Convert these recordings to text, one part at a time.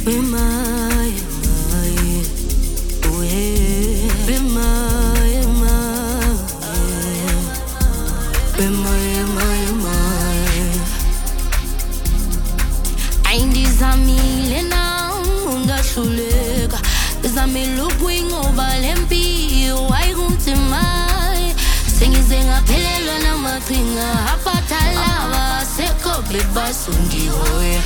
Ayindizamile na ungahluleka Zamile ukuyinqoba lempilo ayikuthi mai Sengize ngaphelelwa namaqhinga abadala sekho bebasungiwe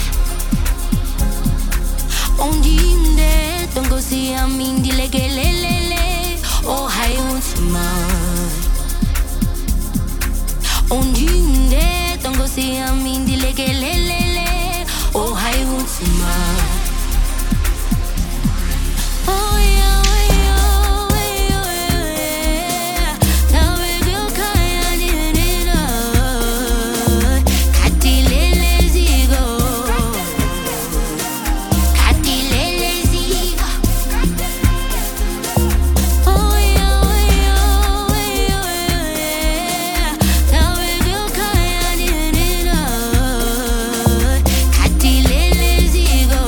Onginde tongosi yami ndilekelelele oh hayikuthi mai Onginde tongosi yami ndilekelelele oh hayikuthi mai Oh yeah, oh yeah, oh yeah, oh yeah. Now we go kaya dinina. Katilele zigo. Katilele zigo. Oh yeah, oh yeah, oh yeah, oh yeah. Now we go kaya dinina. Katilele zigo.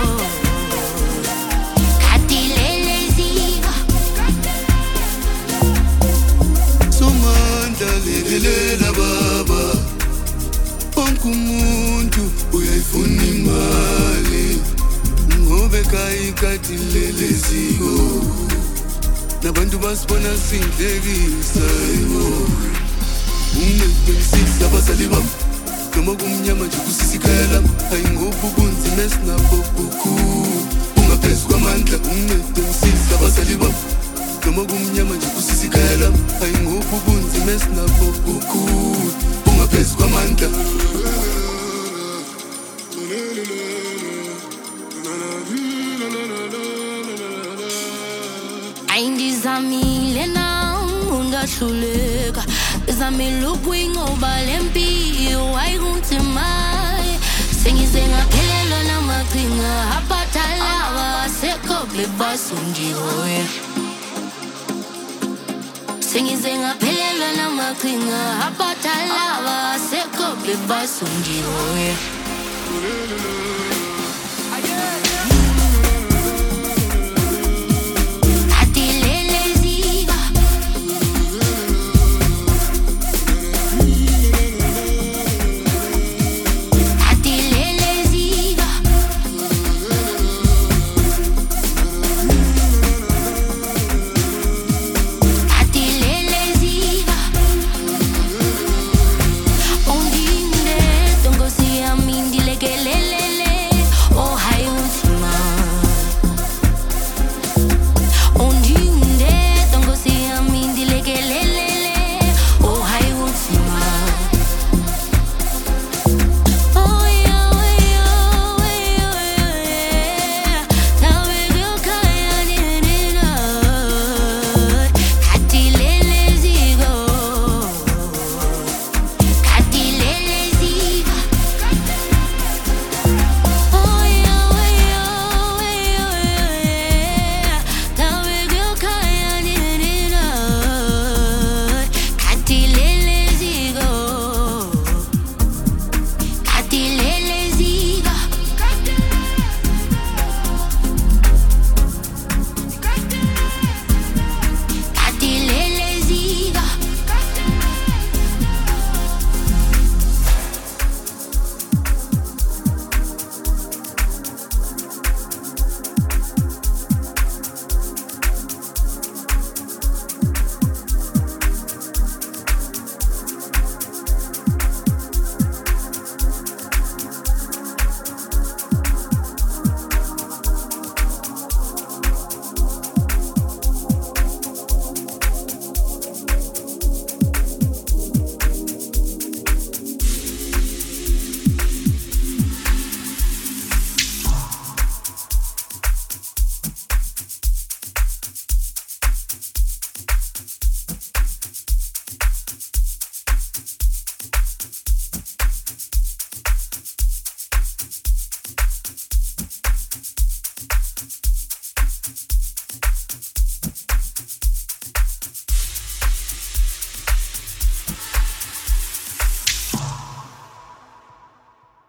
Lelela baba Onke umuntu uyayifuna imali Ngobe kayikati leleziko Nabantu basibona sindlekisa Ungeqinisisa abazali bami Noma kumnyama nje kusisikhaya lami Ayingophi ubunzima esinabo bukhulu Ungaphezu kwamandla ungeqinisisa abazali bami Noma kumnyama nje kusisikhaya lami Ayingophi ubunzima esinabo bukhulu Ungaphezu kwamandla Ayindizamile na ungahluleka Zamile ukuyinqoba lempilo ayikuthi mai Sengize ngaphelelwa namaqhinga abadala sekho bebasungiwe Sengize ngaphelelwa namaqhinga abadala sekho bebasungiwe